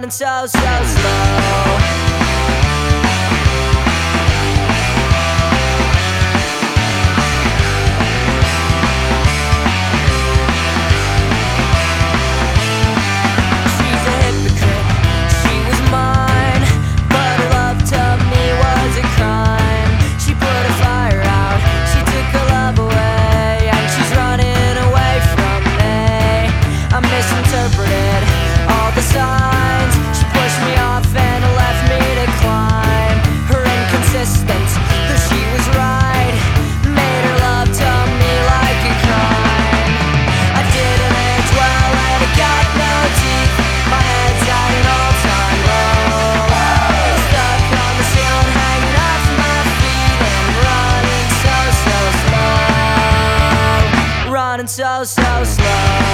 running so, so slow. Misinterpreted all the signs. She pushed me off and left me to climb. Her inconsistence, though she was right, made her love to me like a crime. I didn't age well and it got no teeth. My head's at an all-time low. Stuck on the ceiling, hanging off my feet and running so, so slow. Running so, so slow.